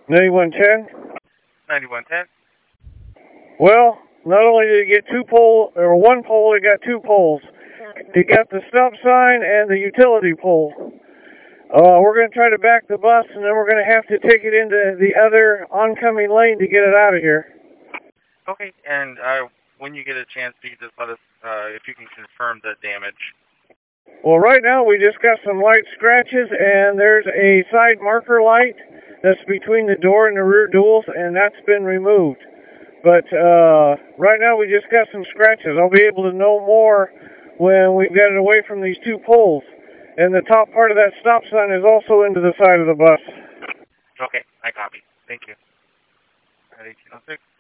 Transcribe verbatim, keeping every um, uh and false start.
ninety-one ten? ninety-one ten. Well, not only did it get two pole, or one pole, it got two poles. It got the stop sign and the utility pole. Uh, we're going to try to back the bus, and then we're going to have to take it into the other oncoming lane to get it out of here. Okay, and uh, when you get a chance, you can just let us, uh, if you can confirm the damage. Well, right now we just got some light scratches, and there's a side marker light that's between the door and the rear duals, and that's been removed. But uh, right now we just got some scratches. I'll be able to know more when we've got it away from these two poles. And the top part of that stop sign is also into the side of the bus. Okay, I copy. Thank you. eighteen oh six.